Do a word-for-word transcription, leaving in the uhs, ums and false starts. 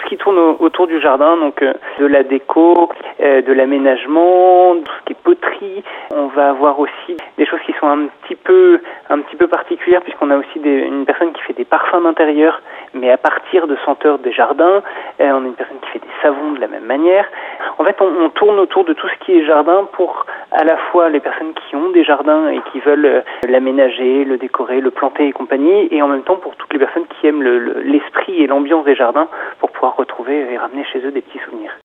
ce qui tourne au, autour du jardin, donc euh, de la déco, euh, de l'aménagement, tout ce qui est poterie. On va avoir aussi des choses qui sont un petit peu, un petit peu particulières, puisqu'on a aussi des, une personne qui fait des parfums d'intérieur, mais à partir de senteurs des jardins. Euh, on a une personne qui fait des savons de la même manière. En fait, on, on tourne autour de tout ce qui est jardin pour à la fois les personnes qui ont des jardins et qui veulent euh, l'aménager, le décorer, le planter et compagnie, et en même temps pour toutes les personnes qui aiment le, le, l'esprit et l'ambiance des jardins pour pouvoir retrouver et ramener chez eux des petits souvenirs.